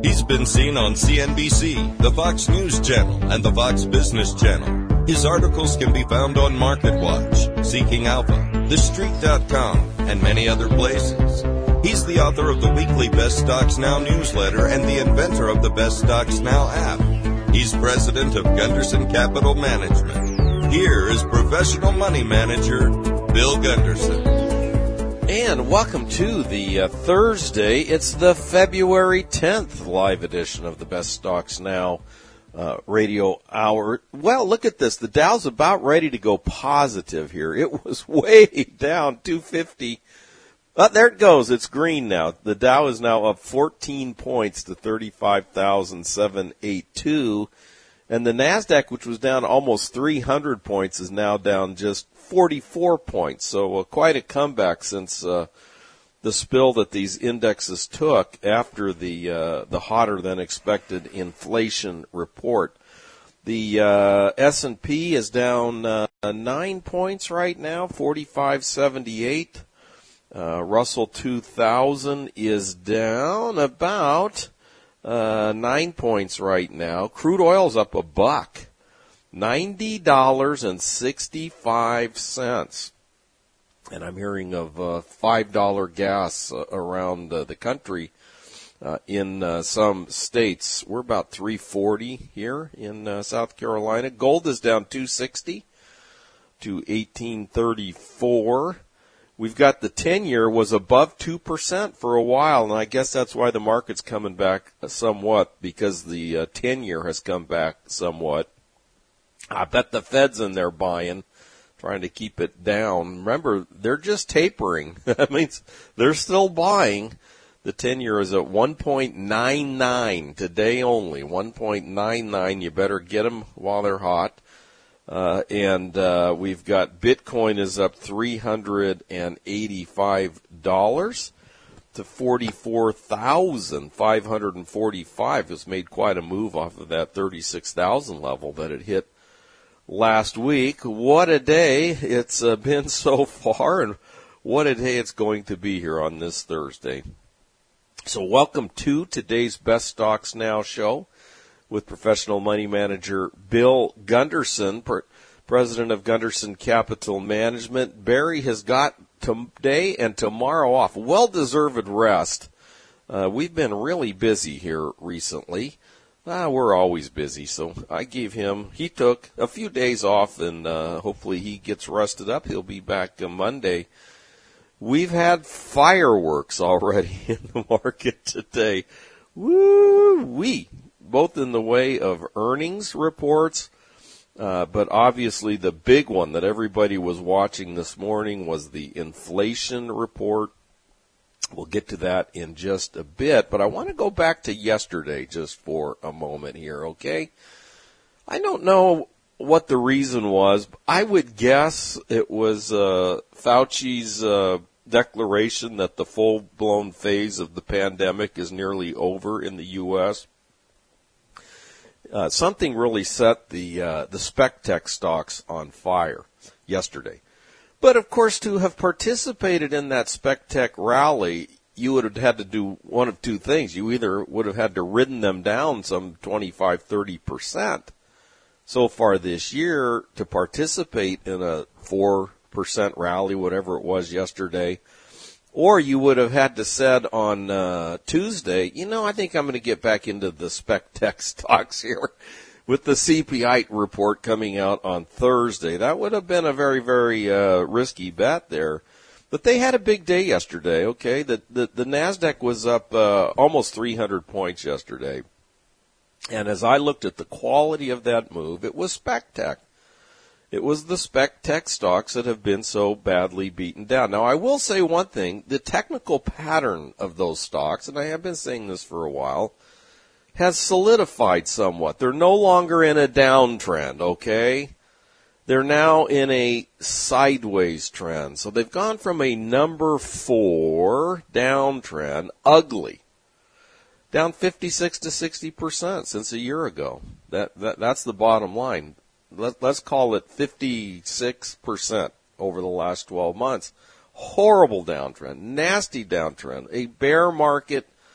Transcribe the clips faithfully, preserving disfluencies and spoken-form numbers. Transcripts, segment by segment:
He's been seen on C N B C, the Fox News Channel, and the Fox Business Channel. His articles can be found on MarketWatch, Seeking Alpha, The Street dot com, and many other places. He's the author of the weekly Best Stocks Now newsletter and the inventor of the Best Stocks Now app. He's president of Gunderson Capital Management. Here is professional money manager, Bill Gunderson. And welcome to the uh, Thursday. It's the February tenth live edition of the Best Stocks Now uh, radio hour. Well, look at this. The Dow's about ready to go positive here. It was way down, two fifty. Oh, there it goes. It's green now. The Dow is now up fourteen points to thirty-five thousand seven hundred eighty-two. And the NASDAQ, which was down almost three hundred points, is now down just forty-four points. So uh, quite a comeback since uh, the spill that these indexes took after the uh, the hotter than expected inflation report. The uh, S and P is down uh, nine points right now, forty-five seventy-eight. Uh, Russell two thousand is down about uh, nine points right now. Crude oil's up a buck. ninety dollars and sixty-five cents. And I'm hearing of uh, five dollars gas uh, around uh, the country uh, in uh, some states. We're about three forty here in uh, South Carolina. Gold is down two sixty to eighteen thirty-four. We've got the ten-year was above two percent for a while, and I guess that's why the market's coming back somewhat, because the uh, ten-year has come back somewhat. I bet the Fed's in there buying, trying to keep it down. Remember, they're just tapering. That means they're still buying. The ten-year is at one point nine nine today only, one point nine nine. You better get them while they're hot. Uh, and uh, we've got Bitcoin is up three hundred eighty-five dollars to forty-four thousand five hundred forty-five. It's made quite a move off of that thirty-six thousand level that it hit last week. What a day it's uh, been so far, and what a day it's going to be here on this Thursday. So welcome to today's Best Stocks Now show with professional money manager Bill Gunderson, per- president of Gunderson Capital Management. Barry has got today and tomorrow off. Well-deserved rest. Uh, we've been really busy here recently. Ah, we're always busy, so I gave him, he took a few days off, and uh, hopefully he gets rested up. He'll be back uh, Monday. We've had fireworks already in the market today. Woo-wee! Both in the way of earnings reports, uh, but obviously the big one that everybody was watching this morning was the inflation report. We'll get to that in just a bit, but I want to go back to yesterday just for a moment here, okay? I don't know what the reason was. I would guess it was uh, Fauci's uh, declaration that the full-blown phase of the pandemic is nearly over in the U S Uh, something really set the uh, the SpecTech stocks on fire yesterday. But, of course, to have participated in that SpecTech rally, you would have had to do one of two things. You either would have had to ridden them down some twenty-five, thirty percent so far this year to participate in a four percent rally, whatever it was yesterday, or you would have had to said on uh, Tuesday, you know, I think I'm going to get back into the SpecTech stocks here with the C P I report coming out on Thursday. That would have been a very, very uh, risky bet there. But they had a big day yesterday, okay? The, the, the NASDAQ was up uh, almost three hundred points yesterday. And as I looked at the quality of that move, it was SpecTech. It was the SpecTech stocks that have been so badly beaten down. Now, I will say one thing. The technical pattern of those stocks, and I have been saying this for a while, has solidified somewhat. They're no longer in a downtrend, okay? They're now in a sideways trend. So they've gone from a number four downtrend, ugly, down fifty-six to sixty percent since a year ago. That, that that's the bottom line. Let, let's call it fifty-six percent over the last twelve months. Horrible downtrend, nasty downtrend, a bear market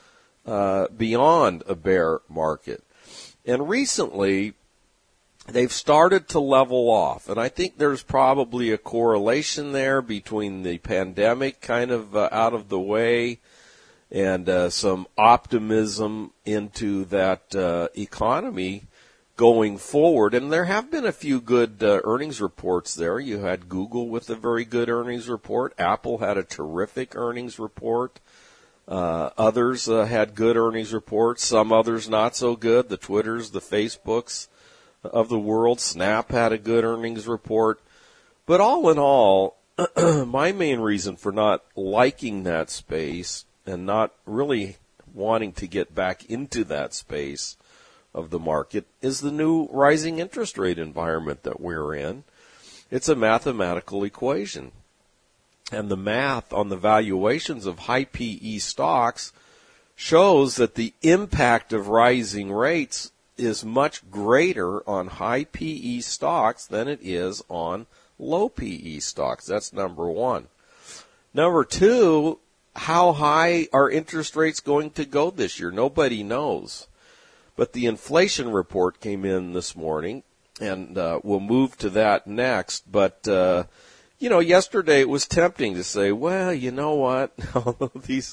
uh, beyond a bear market. And recently, they've started to level off. And I think there's probably a correlation there between the pandemic kind of uh, out of the way and uh, some optimism into that uh, economy going forward. And there have been a few good uh, earnings reports there. You had Google with a very good earnings report. Apple had a terrific earnings report. Uh, others uh, had good earnings reports. Some others not so good. The Twitters, the Facebooks of the world. Snap had a good earnings report. But all in all, my main reason for not liking that space and not really wanting to get back into that space of the market is the new rising interest rate environment that we're in. It's a mathematical equation. And the math on the valuations of high P E stocks shows that the impact of rising rates is much greater on high P E stocks than it is on low P E stocks. That's number one. Number two, how high are interest rates going to go this year? Nobody knows. But the inflation report came in this morning, and uh, we'll move to that next. But, uh, you know, yesterday it was tempting to say, well, you know what, these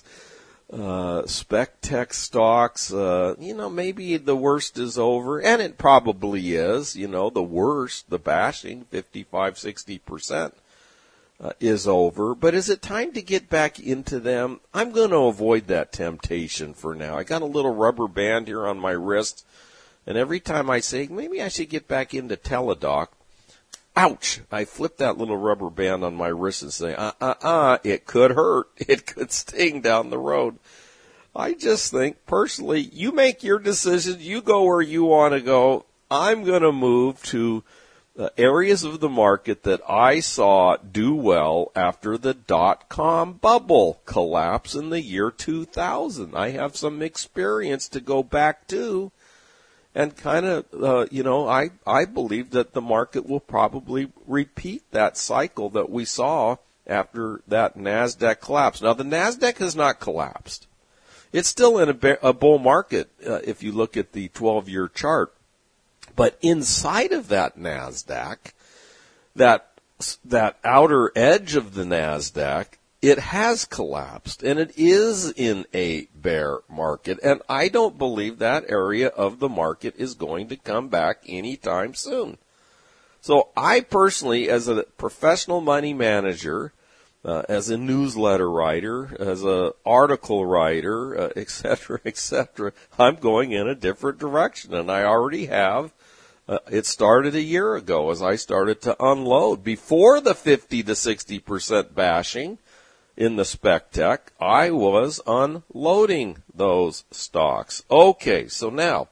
uh, spec tech stocks, uh, you know, maybe the worst is over. And it probably is, you know, the worst, the bashing, fifty-five, sixty percent. Uh, is over, but is it time to get back into them? I'm going to avoid that temptation for now. I got a little rubber band here on my wrist, and every time I say, maybe I should get back into Teladoc, ouch, I flip that little rubber band on my wrist and say, uh-uh-uh, it could hurt. It could sting down the road. I just think, personally, you make your decisions. You go where you want to go. I'm going to move to Uh, areas of the market that I saw do well after the dot-com bubble collapse in the year two thousand. I have some experience to go back to, and kind of, uh, you know, I, I believe that the market will probably repeat that cycle that we saw after that NASDAQ collapse. Now, the NASDAQ has not collapsed. It's still in a, bear, a bull market uh, if you look at the twelve-year chart. But inside of that NASDAQ, that that outer edge of the NASDAQ, it has collapsed, and it is in a bear market. And I don't believe that area of the market is going to come back anytime soon. So I personally, as a professional money manager, uh, as a newsletter writer, as a article writer, uh, et cetera, et cetera, I'm going in a different direction, and I already have. Uh, it started a year ago as I started to unload. Before the fifty to sixty percent bashing in the spec tech, I was unloading those stocks. Okay, so now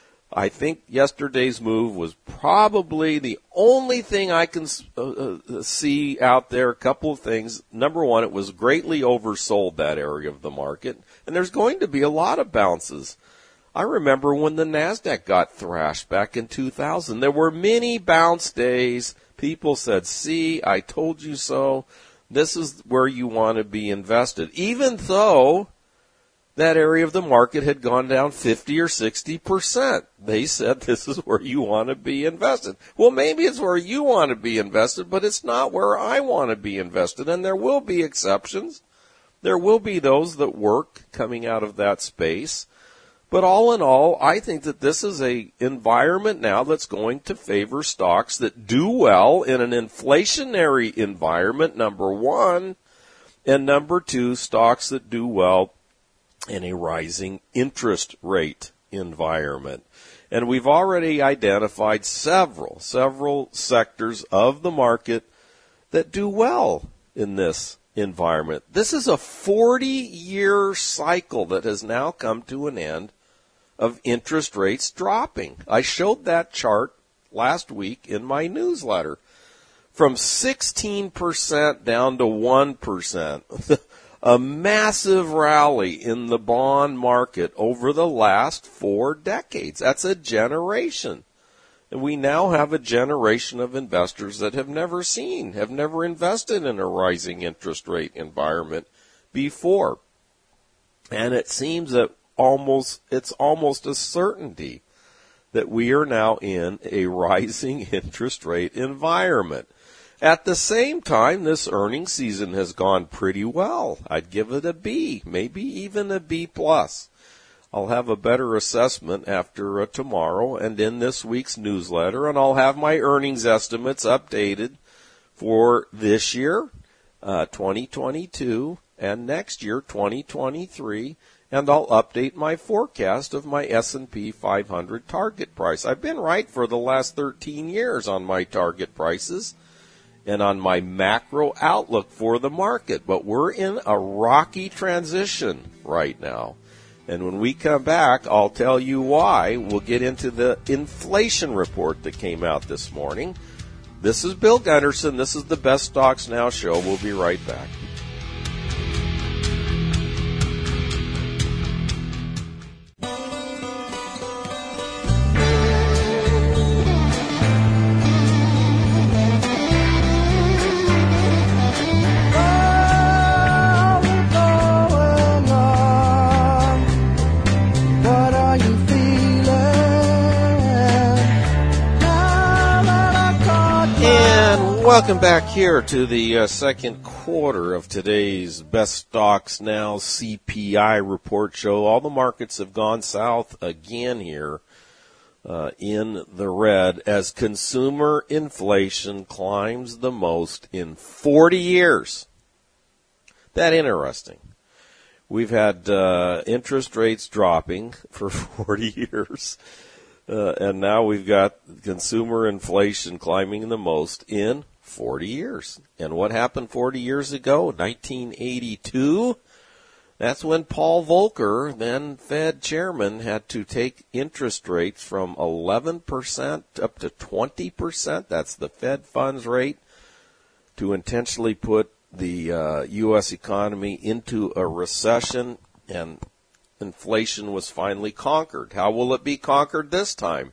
I think yesterday's move was probably the only thing I can uh, uh, see out there. A couple of things. Number one, it was greatly oversold, that area of the market, and there's going to be a lot of bounces. I remember when the NASDAQ got thrashed back in two thousand. There were many bounce days. People said, see, I told you so. This is where you want to be invested. Even though that area of the market had gone down fifty or sixty percent. They said this is where you want to be invested. Well, maybe it's where you want to be invested, but it's not where I want to be invested. And there will be exceptions. There will be those that work coming out of that space. But all in all, I think that this is a environment now that's going to favor stocks that do well in an inflationary environment, number one, and number two, stocks that do well in a rising interest rate environment. And we've already identified several, several sectors of the market that do well in this environment. This is a forty-year cycle that has now come to an end of interest rates dropping. I showed that chart last week in my newsletter. From sixteen percent down to one percent. A massive rally in the bond market over the last four decades. That's a generation. And we now have a generation of investors that have never seen, have never invested in a rising interest rate environment before. And it seems that almost, it's almost a certainty that we are now in a rising interest rate environment. At the same time, this earnings season has gone pretty well. I'd give it a B, maybe even a B plus. I'll have a better assessment after uh, tomorrow and in this week's newsletter, and I'll have my earnings estimates updated for this year, uh, twenty twenty-two, and next year, twenty twenty-three, and I'll update my forecast of my S and P five hundred target price. I've been right for the last thirteen years on my target prices and on my macro outlook for the market, but we're in a rocky transition right now. And when we come back, I'll tell you why. We'll get into the inflation report that came out this morning. This is Bill Gunderson. This is the Best Stocks Now show. We'll be right back. Welcome back here to the uh, second quarter of today's Best Stocks Now C P I report show. All the markets have gone south again here uh, in the red as consumer inflation climbs the most in forty years. That interesting. We've had uh, interest rates dropping for forty years. Uh, and now we've got consumer inflation climbing the most in forty years. And what happened forty years ago? nineteen eighty-two. That's when Paul Volcker, then Fed chairman, had to take interest rates from eleven percent up to twenty percent. That's the Fed funds rate, to intentionally put the uh, U S economy into a recession, and inflation was finally conquered. How will it be conquered this time?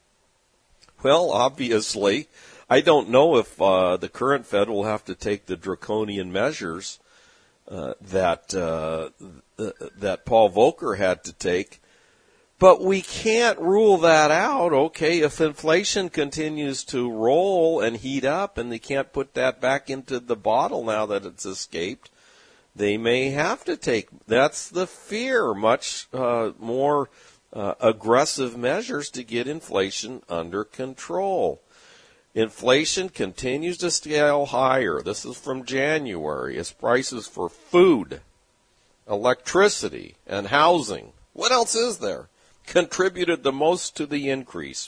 Well, obviously, I don't know if uh, the current Fed will have to take the draconian measures uh, that uh, th- that Paul Volcker had to take, but we can't rule that out. Okay, if inflation continues to roll and heat up, and they can't put that back into the bottle now that it's escaped, they may have to take, that's the fear, much uh, more uh, aggressive measures to get inflation under control. Inflation continues to scale higher. This is from January as prices for food, electricity, and housing, what else is there, contributed the most to the increase.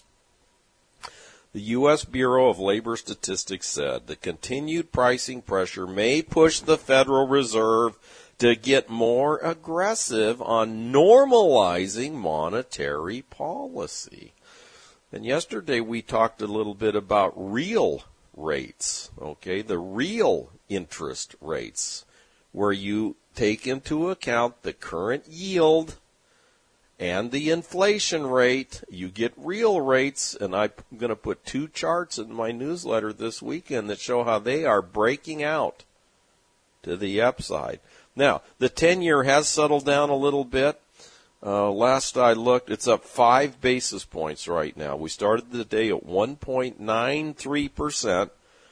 The U S Bureau of Labor Statistics said the continued pricing pressure may push the Federal Reserve to get more aggressive on normalizing monetary policy. And yesterday we talked a little bit about real rates, okay, the real interest rates, where you take into account the current yield and the inflation rate. You get real rates, and I'm going to put two charts in my newsletter this weekend that show how they are breaking out to the upside. Now, the ten-year has settled down a little bit. Uh, last I looked, it's up five basis points right now. We started the day at one point nine three percent,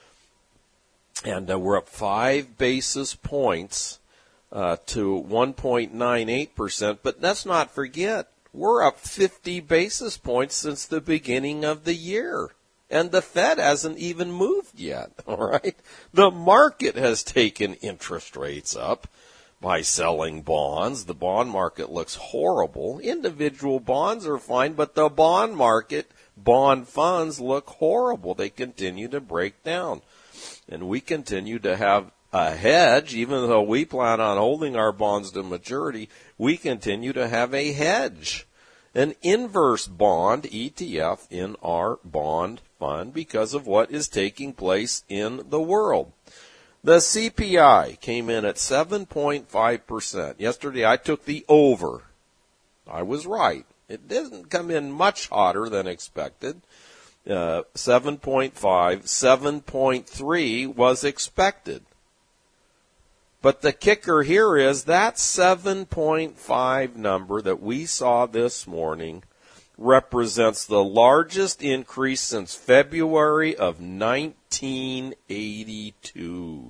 and uh, we're up five basis points Uh, to one point nine eight percent, but let's not forget, we're up fifty basis points since the beginning of the year, and the Fed hasn't even moved yet, all right? The market has taken interest rates up by selling bonds. The bond market looks horrible. Individual bonds are fine, but the bond market, bond funds look horrible. They continue to break down, and we continue to have a hedge. Even though we plan on holding our bonds to maturity, we continue to have a hedge, an inverse bond E T F in our bond fund because of what is taking place in the world. The C P I came in at seven point five percent. Yesterday I took the over. I was right. It didn't come in much hotter than expected. Uh, seven point five, seven point three was expected. But the kicker here is that seven point five number that we saw this morning represents the largest increase since February of nineteen eighty-two,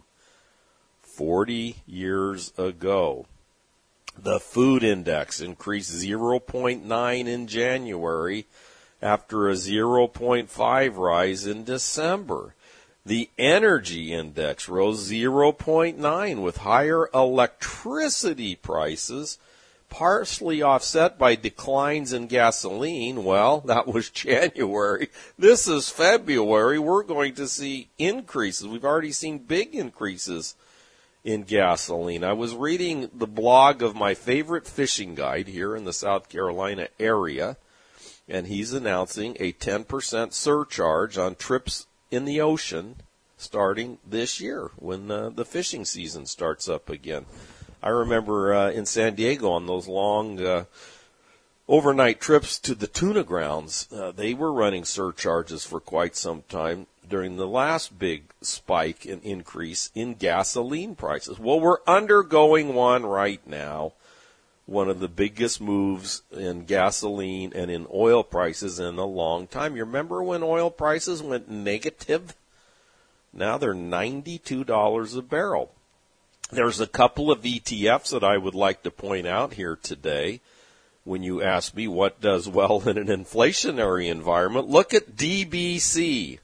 forty years ago. The food index increased zero point nine in January after a zero point five rise in December. The energy index rose zero point nine with higher electricity prices, partially offset by declines in gasoline. Well, that was January. This is February. We're going to see increases. We've already seen big increases in gasoline. I was reading the blog of my favorite fishing guide here in the South Carolina area, and he's announcing a ten percent surcharge on trips in the ocean starting this year when uh, the fishing season starts up again. I remember uh, in San Diego on those long uh, overnight trips to the tuna grounds, uh, they were running surcharges for quite some time during the last big spike and increase in gasoline prices. Well, we're undergoing one right now, one of the biggest moves in gasoline and in oil prices in a long time. You remember when oil prices went negative? Now they're ninety-two dollars a barrel. There's a couple of E T Fs that I would like to point out here today. When you ask me what does well in an inflationary environment, look at D B C.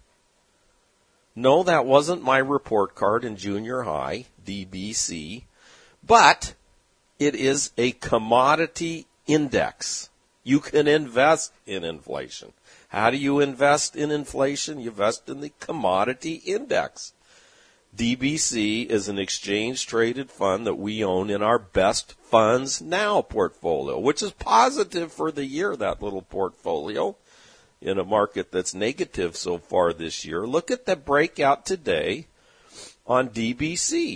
No, that wasn't my report card in junior high, D B C, but it is a commodity index. You can invest in inflation. How do you invest in inflation? You invest in the commodity index. D B C is an exchange-traded fund that we own in our Best Funds Now portfolio, which is positive for the year, that little portfolio, in a market that's negative so far this year. Look at the breakout today on D B C.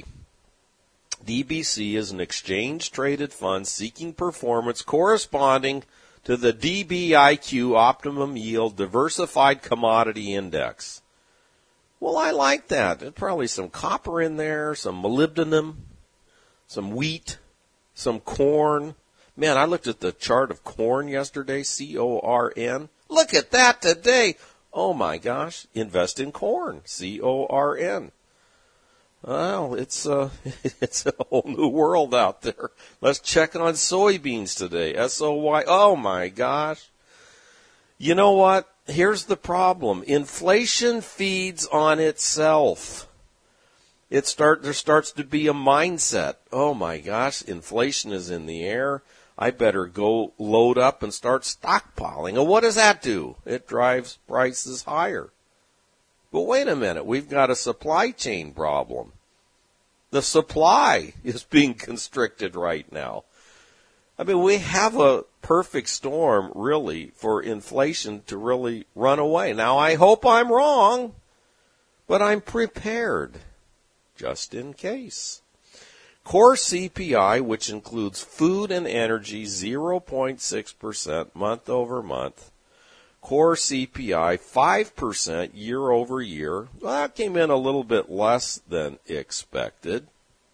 D B C is an exchange-traded fund seeking performance corresponding to the D B I Q Optimum Yield Diversified Commodity Index. Well, I like that. There's probably some copper in there, some molybdenum, some wheat, some corn. Man, I looked at the chart of corn yesterday, C O R N. Look at that today. Oh, my gosh. Invest in corn, C O R N. Well, it's uh, it's a whole new world out there. Let's check on soybeans today, S O Y. Oh, my gosh. You know what? Here's the problem. Inflation feeds on itself. It start there starts to be a mindset. Oh, my gosh, inflation is in the air. I better go load up and start stockpiling. And what does that do? It drives prices higher. But wait a minute. We've got a supply chain problem. The supply is being constricted right now. I mean, we have a perfect storm, really, for inflation to really run away. Now, I hope I'm wrong, but I'm prepared, just in case. Core C P I, which includes food and energy, zero point six percent month over month. Core C P I, five percent year over year. Well, that came in a little bit less than expected.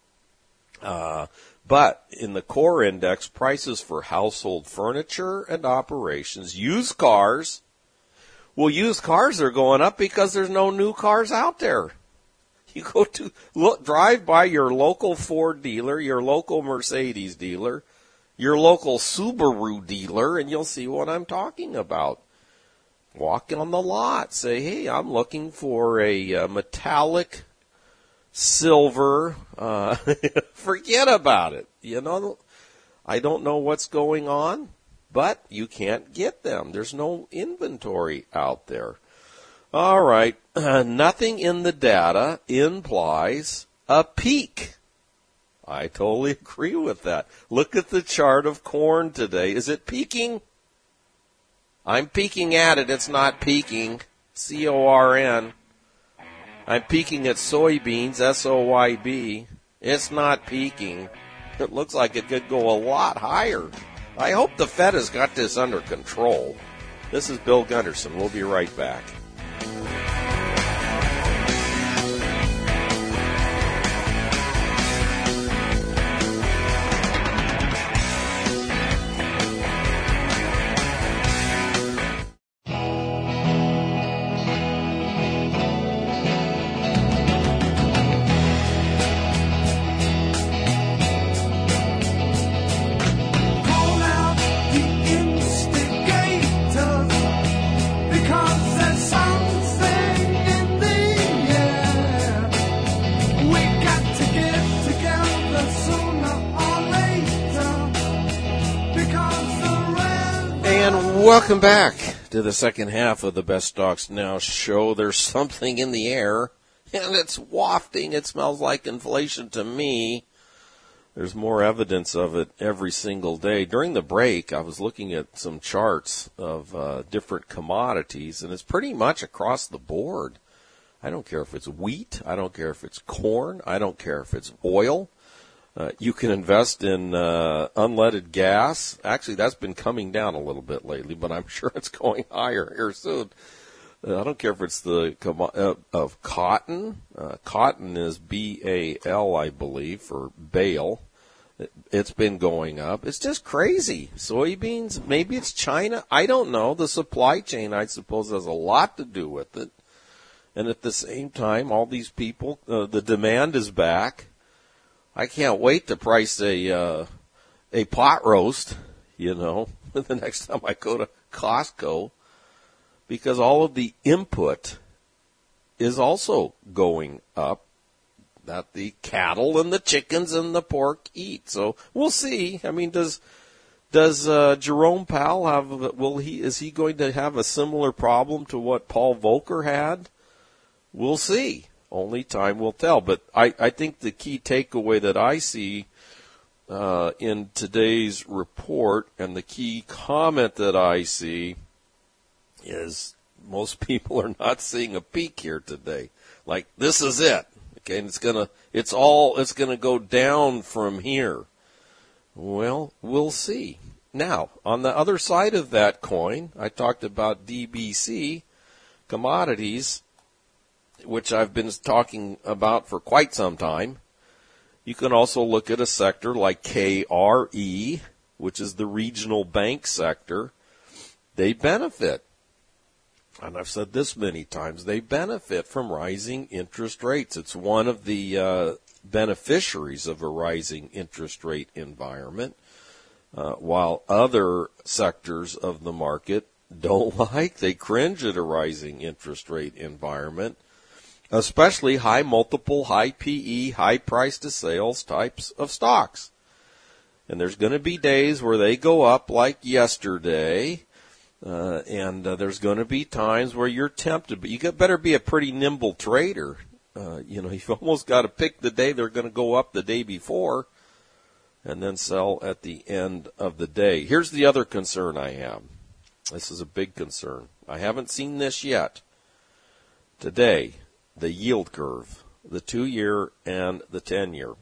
Uh, but in the core index, prices for household furniture and operations, used cars, well, used cars are going up because there's no new cars out there. You go to look, drive by your local Ford dealer, your local Mercedes dealer, your local Subaru dealer, and you'll see what I'm talking about. Walk on the lot, say, hey, I'm looking for a, a metallic silver. Uh, forget about it. You know, I don't know what's going on, but you can't get them. There's no inventory out there. All right, uh, nothing in the data implies a peak. I totally agree with that. Look at the chart of corn today. Is it peaking? I'm peeking at it. It's not peaking. C O R N. I'm peeking at soybeans, S O Y B. It's not peaking. It looks like it could go a lot higher. I hope the Fed has got this under control. This is Bill Gunderson. We'll be right back. And welcome back to the second half of the Best Stocks Now show. There's something in the air, and it's wafting. It smells like inflation to me. There's more evidence of it every single day. During the break, I was looking at some charts of uh, different commodities, and it's pretty much across the board. I don't care if it's wheat. I don't care if it's corn. I don't care if it's oil. Uh, you can invest in uh, unleaded gas. Actually, that's been coming down a little bit lately, but I'm sure it's going higher here soon. Uh, I don't care if it's the uh, of cotton. Uh, cotton is B A L, I believe, for bale. It, it's been going up. It's just crazy. Soybeans, maybe it's China. I don't know. The supply chain, I suppose, has a lot to do with it. And at the same time, all these people, uh, the demand is back. I can't wait to price a uh, a pot roast, you know, the next time I go to Costco, because all of the input is also going up that the cattle and the chickens and the pork eat. So we'll see. I mean, does does uh, Jerome Powell have? Will he? Is he going to have a similar problem to what Paul Volcker had? We'll see. Only time will tell. But I, I think the key takeaway that I see uh, in today's report, and the key comment that I see, is most people are not seeing a peak here today. Like, this is it. Okay, and it's gonna it's all it's gonna go down from here. Well, we'll see. Now, on the other side of that coin, I talked about D B C commodities, which I've been talking about for quite some time. You can also look at a sector like K R E, which is the regional bank sector. They benefit, and I've said this many times, they benefit from rising interest rates. It's one of the uh, beneficiaries of a rising interest rate environment, uh, while other sectors of the market don't like, they cringe at a rising interest rate environment. Especially high multiple, high P E, high price to sales types of stocks. And there's going to be days where they go up like yesterday, uh, and uh, there's going to be times where you're tempted. But you got, better be a pretty nimble trader. Uh, you know, you've almost got to pick the day they're going to go up the day before and then sell at the end of the day. Here's the other concern I have. This is a big concern. I haven't seen this yet. Today, the yield curve, the two-year and the ten-year.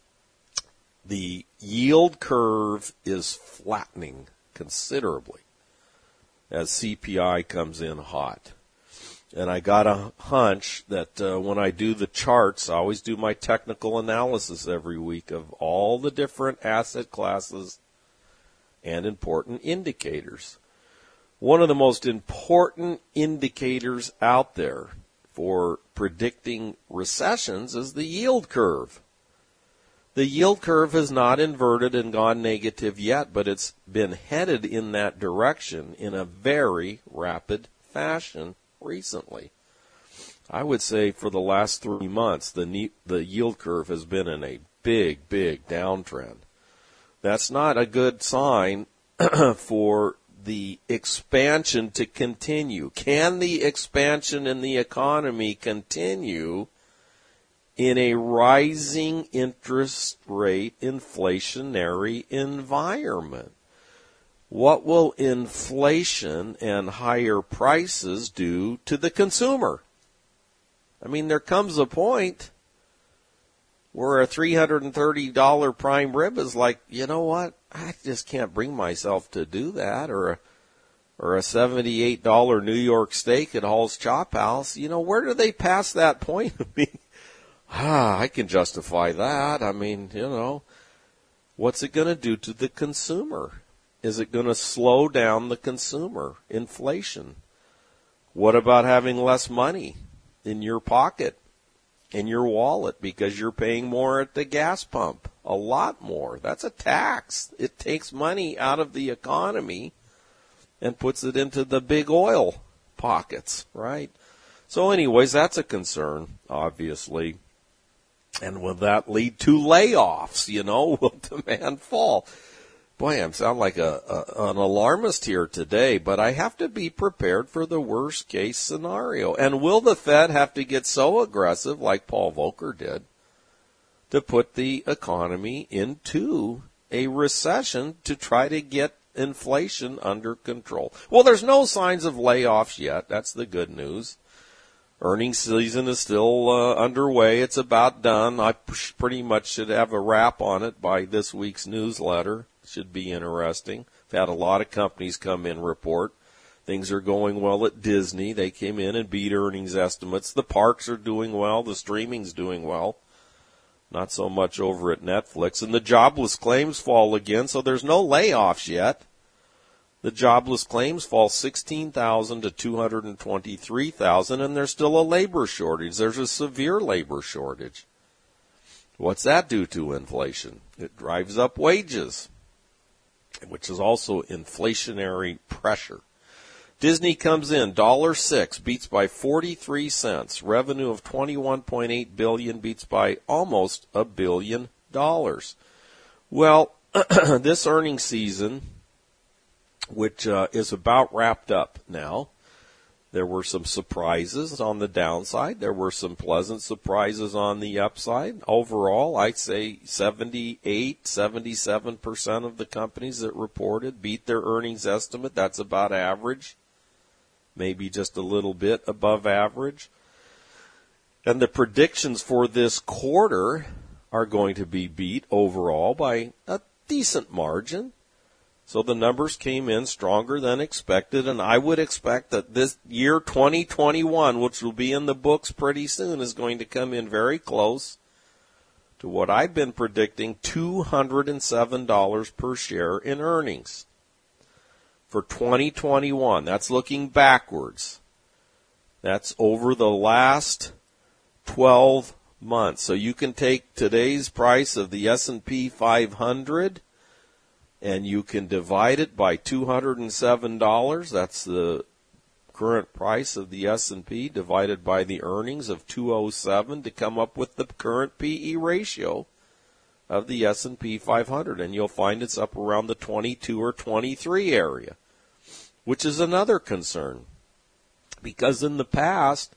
The yield curve is flattening considerably as C P I comes in hot. And I got a hunch that uh, when I do the charts, I always do my technical analysis every week of all the different asset classes and important indicators. One of the most important indicators out there for predicting recessions is the yield curve. The yield curve has not inverted and gone negative yet, but it's been headed in that direction in a very rapid fashion recently. I would say for the last three months, the the yield curve has been in a big, big downtrend. That's not a good sign for the expansion to continue. Can the expansion in the economy continue in a rising interest rate inflationary environment? What will inflation and higher prices do to the consumer? I mean, there comes a point where a three hundred thirty dollars prime rib is like, you know what? I just can't bring myself to do that. Or a, or a seventy-eight dollars New York steak at Hall's Chop House. You know, where do they pass that point? I mean, ah, I can justify that. I mean, you know, what's it going to do to the consumer? Is it going to slow down the consumer? Inflation. What about having less money in your pocket, in your wallet, because you're paying more at the gas pump? A lot more. That's a tax. It takes money out of the economy and puts it into the big oil pockets, right? So anyways, that's a concern, obviously. And will that lead to layoffs? You know, will demand fall? Boy, I sound like a, a an alarmist here today, but I have to be prepared for the worst case scenario. And will the Fed have to get so aggressive, like Paul Volcker did, to put the economy into a recession to try to get inflation under control? Well, there's no signs of layoffs yet. That's the good news. Earnings season is still uh, underway. It's about done. I pretty much should have a wrap on it by this week's newsletter. Should be interesting. I've had a lot of companies come in report. Things are going well at Disney. They came in and beat earnings estimates. The parks are doing well. The streaming's doing well. Not so much over at Netflix. And the jobless claims fall again, so there's no layoffs yet. The jobless claims fall sixteen thousand to two hundred twenty-three thousand, and there's still a labor shortage. There's a severe labor shortage. What's that do to inflation? It drives up wages, which is also inflationary pressure. Disney comes in, one dollar six, beats by forty-three cents. Revenue of twenty-one point eight billion dollars, beats by almost a billion dollars. Well, this earnings season, which uh, is about wrapped up now, there were some surprises on the downside. There were some pleasant surprises on the upside. Overall, I'd say seventy-eight, seventy-seven percent of the companies that reported beat their earnings estimate. That's about average, maybe just a little bit above average. And the predictions for this quarter are going to be beat overall by a decent margin. So the numbers came in stronger than expected, and I would expect that this year twenty twenty-one, which will be in the books pretty soon, is going to come in very close to what I've been predicting, two hundred seven dollars per share in earnings. For twenty twenty-one, that's looking backwards. That's over the last twelve months. So you can take today's price of the S and P five hundred, and you can divide it by two hundred seven dollars. That's the current price of the S and P divided by the earnings of two oh seven to come up with the current P E ratio of the S and P five hundred. And you'll find it's up around the twenty-two or twenty-three area, which is another concern. Because in the past,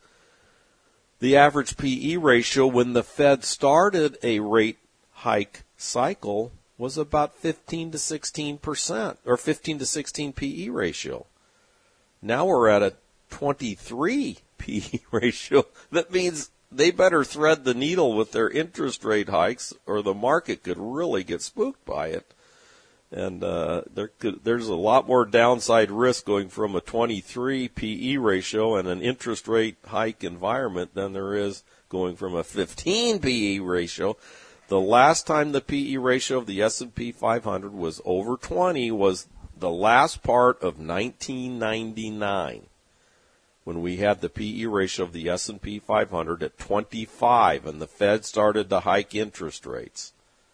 the average P E ratio when the Fed started a rate hike cycle was about fifteen to sixteen percent, or fifteen to sixteen P E ratio. Now we're at a twenty-three P E ratio. That means they better thread the needle with their interest rate hikes, or the market could really get spooked by it. And uh, there could, there's a lot more downside risk going from a twenty-three P E ratio and an interest rate hike environment than there is going from a fifteen P E ratio. The last time the P E ratio of the S and P five hundred was over twenty was the last part of nineteen ninety-nine, when we had the P E ratio of the S and P five hundred at twenty-five, and the Fed started to hike interest rates.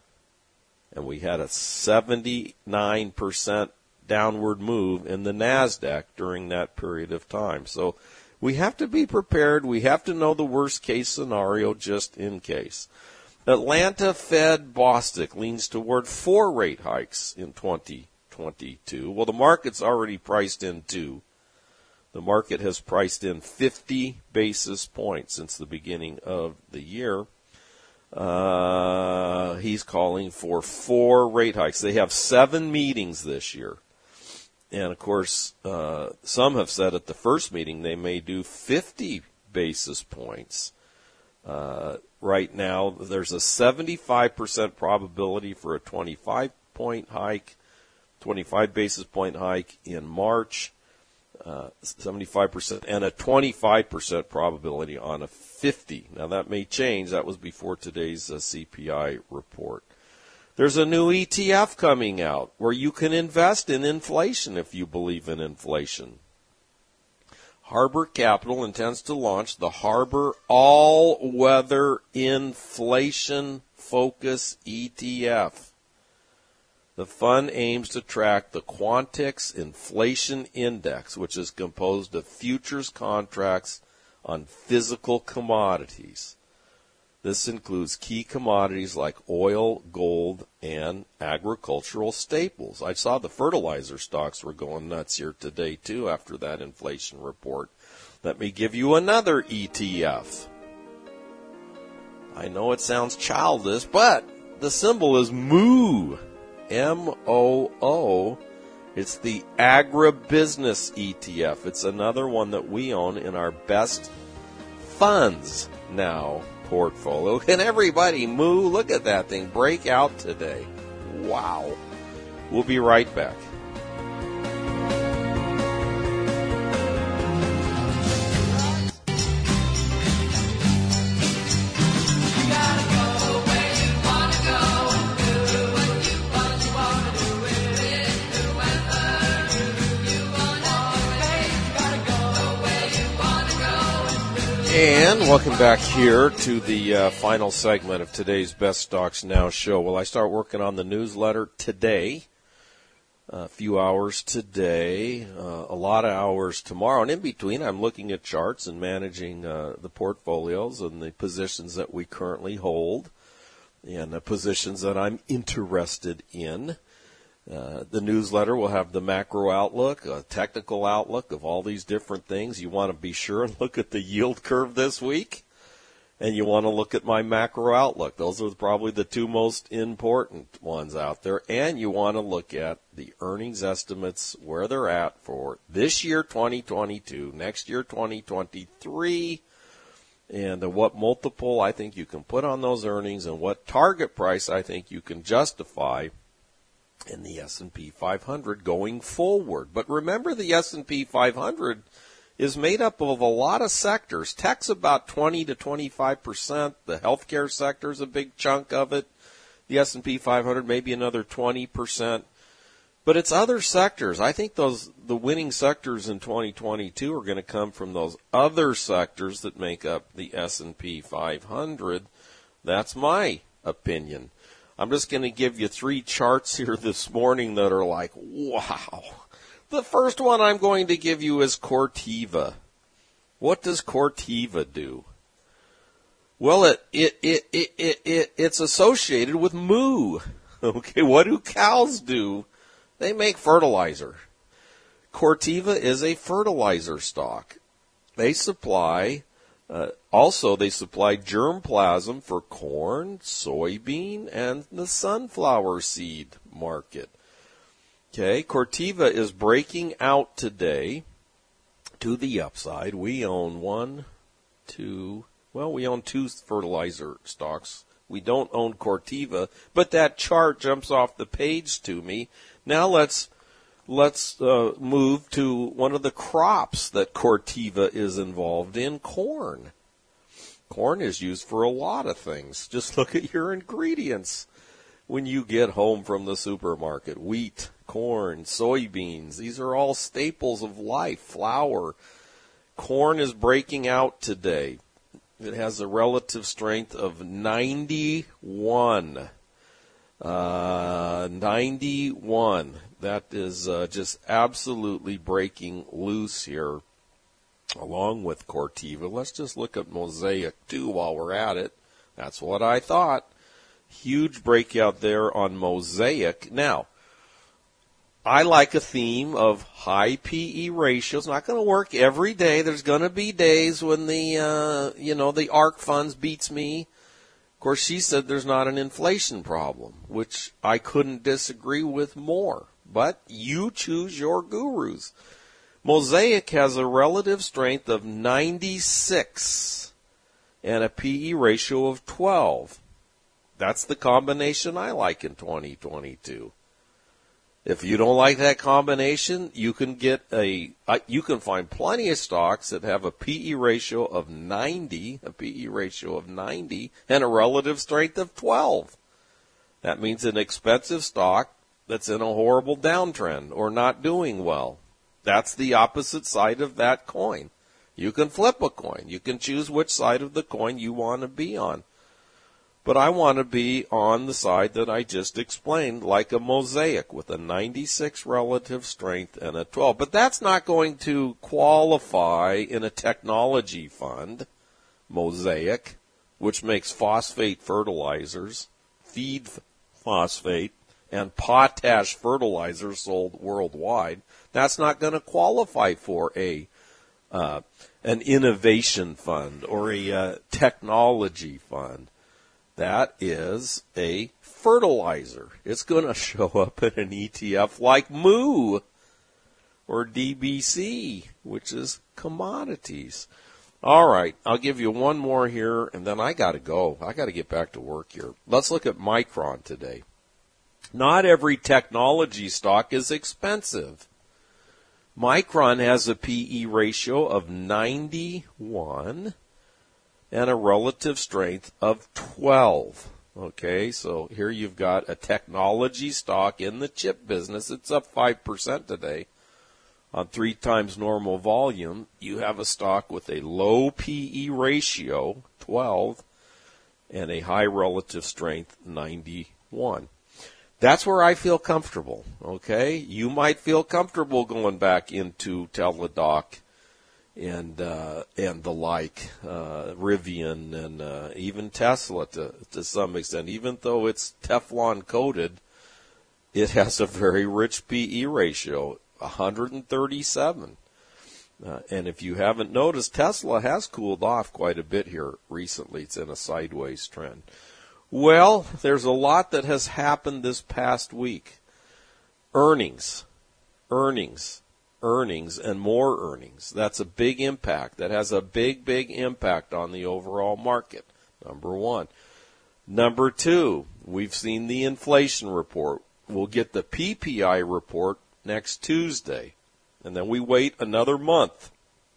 And we had a seventy-nine percent downward move in the NASDAQ during that period of time. So we have to be prepared. We have to know the worst case scenario just in case. Atlanta Fed Bostic leans toward four rate hikes in twenty twenty-two. Well, the market's already priced in two. The market has priced in fifty basis points since the beginning of the year. Uh, he's calling for four rate hikes. They have seven meetings this year. And, of course, uh, some have said at the first meeting they may do fifty basis points. Uh, right now, there's a seventy-five percent probability for a twenty-five point hike, twenty-five basis point hike in March, uh, seventy-five percent, and a twenty-five percent probability on a fifty. Now, that may change. That was before today's uh, C P I report. There's a new E T F coming out where you can invest in inflation if you believe in inflation. Harbor Capital intends to launch the Harbor All-Weather Inflation Focus E T F. The fund aims to track the Quantix Inflation Index, which is composed of futures contracts on physical commodities. This includes key commodities like oil, gold, and agricultural staples. I saw the fertilizer stocks were going nuts here today, too, after that inflation report. Let me give you another E T F. I know it sounds childish, but the symbol is M O O. M O O. It's the agribusiness E T F. It's another one that we own in our best funds now portfolio. And everybody, moo, look at that thing break out today. Wow. We'll be right back. And welcome back here to the uh, final segment of today's Best Stocks Now show. Well, I start working on the newsletter today, a few hours today, uh, a lot of hours tomorrow. And in between, I'm looking at charts and managing uh, the portfolios and the positions that we currently hold and the positions that I'm interested in. Uh, the newsletter will have the macro outlook, a technical outlook of all these different things. You want to be sure and look at the yield curve this week, and you want to look at my macro outlook. Those are probably the two most important ones out there. And you want to look at the earnings estimates, where they're at for this year, twenty twenty-two, next year, twenty twenty-three, and uh, what multiple I think you can put on those earnings and what target price I think you can justify in the S and P five hundred going forward. But remember, the S and P five hundred is made up of a lot of sectors. Tech's about twenty to twenty-five percent. The healthcare sector is a big chunk of it. The S and P five hundred maybe another twenty percent. But it's other sectors. I think those the winning sectors in twenty twenty-two are going to come from those other sectors that make up the S and P five hundred. That's my opinion. I'm just going to give you three charts here this morning that are like, wow. The first one I'm going to give you is Corteva. What does Corteva do? Well, it it it it it, it it's associated with moo. Okay, what do cows do? They make fertilizer. Corteva is a fertilizer stock. They supply Uh, also, they supply germplasm for corn, soybean, and the sunflower seed market. Okay, Corteva is breaking out today to the upside. We own one, two, well, we own two fertilizer stocks. We don't own Corteva, but that chart jumps off the page to me. Now let's Let's uh, move to one of the crops that Corteva is involved in, corn. Corn is used for a lot of things. Just look at your ingredients when you get home from the supermarket. Wheat, corn, soybeans, these are all staples of life, flour. Corn is breaking out today. It has a relative strength of ninety-one. Uh, ninety-one. That is uh, just absolutely breaking loose here, along with Corteva. Let's just look at Mosaic, too, while we're at it. That's what I thought. Huge breakout there on Mosaic. Now, I like a theme of high P E ratios. Not going to work every day. There's going to be days when the, uh, you know, the ARK funds beats me. Of course, she said there's not an inflation problem, which I couldn't disagree with more. But you choose your gurus. Mosaic has a relative strength of ninety-six and a P E ratio of twelve. That's the combination I like in twenty twenty-two. If you don't like that combination, you can get a, uh, you can find plenty of stocks that have a P E ratio of ninety, a P E ratio of ninety, and a relative strength of twelve. That means an expensive stock that's in a horrible downtrend or not doing well. That's the opposite side of that coin. You can flip a coin. You can choose which side of the coin you want to be on. But I want to be on the side that I just explained, like a Mosaic with a ninety-six relative strength and a twelve. But that's not going to qualify in a technology fund, Mosaic. which makes phosphate fertilizers, feed phosphate, and potash fertilizers sold worldwide, that's not going to qualify for a uh, an innovation fund or a uh, technology fund. That is a fertilizer. It's going to show up in an E T F like M O O or D B C, which is commodities. All right, I'll give you one more here, and then I got to go. I got to get back to work here. Let's look at Micron today. Not every technology stock is expensive. Micron has a P E ratio of ninety-one and a relative strength of twelve. Okay, so here you've got a technology stock in the chip business. It's up five percent today. On three times normal volume, you have a stock with a low P E ratio, twelve, and a high relative strength, ninety-one. That's where I feel comfortable, okay? You might feel comfortable going back into Teladoc and uh, and the like, uh, Rivian and uh, even Tesla to, to some extent. Even though it's Teflon coated, it has a very rich P E ratio, one hundred thirty-seven. Uh, and if you haven't noticed, Tesla has cooled off quite a bit here recently. It's in a sideways trend. Well, there's a lot that has happened this past week. Earnings, earnings, earnings, and more earnings. That's a big impact. That has a big, big impact on the overall market, number one. Number two, we've seen the inflation report. We'll get the P P I report next Tuesday. And then we wait another month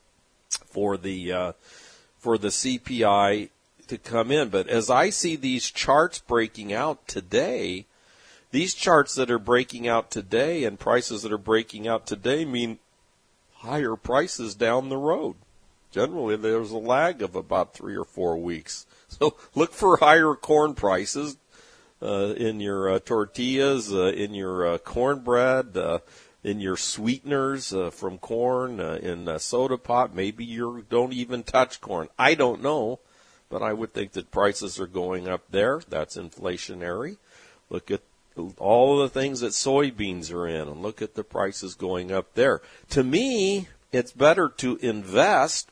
for the uh, for the C P I to come in. But as I see these charts breaking out today, these charts that are breaking out today and prices that are breaking out today mean higher prices down the road. Generally, there's a lag of about three or four weeks. So look for higher corn prices uh, in your uh, tortillas, uh, in your uh, cornbread, uh, in your sweeteners uh, from corn, uh, in uh, soda pop. Maybe you don't even touch corn. I don't know. But I would think that prices are going up there. That's inflationary. Look at all of the things that soybeans are in, and look at the prices going up there. To me, it's better to invest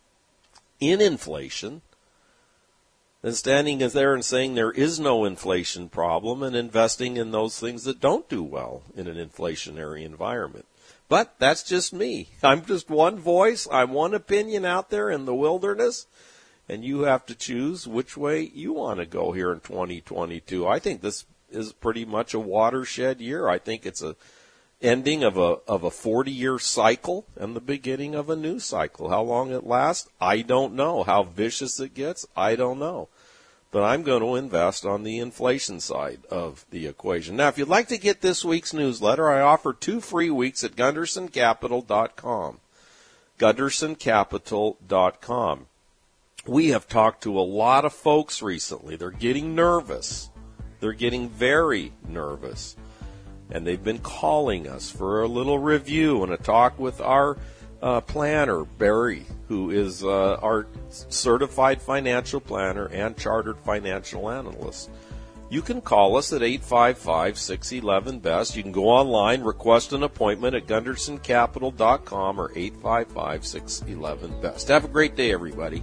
in inflation than standing there and saying there is no inflation problem and investing in those things that don't do well in an inflationary environment. But that's just me. I'm just one voice. I'm one opinion out there in the wilderness. And you have to choose which way you want to go here in twenty twenty-two. I think this is pretty much a watershed year. I think it's a ending of a of a forty-year cycle and the beginning of a new cycle. How long it lasts, I don't know. How vicious it gets, I don't know. But I'm going to invest on the inflation side of the equation. Now, if you'd like to get this week's newsletter, I offer two free weeks at Gunderson Capital dot com. Gunderson Capital dot com. We have talked to a lot of folks recently. They're getting nervous. They're getting very nervous. And they've been calling us for a little review and a talk with our uh, planner, Barry, who is uh, our certified financial planner and chartered financial analyst. You can call us at eight five five, six one one, B E S T. You can go online, request an appointment at Gunderson Capital dot com or eight five five, six one one, B E S T. Have a great day, everybody.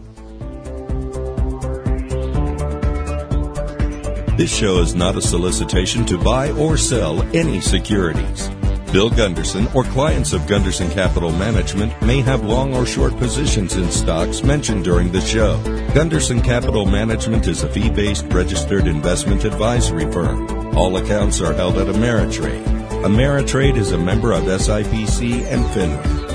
This show is not a solicitation to buy or sell any securities. Bill Gunderson or clients of Gunderson Capital Management may have long or short positions in stocks mentioned during the show. Gunderson Capital Management is a fee-based registered investment advisory firm. All accounts are held at Ameritrade. Ameritrade is a member of S I P C and FINRA.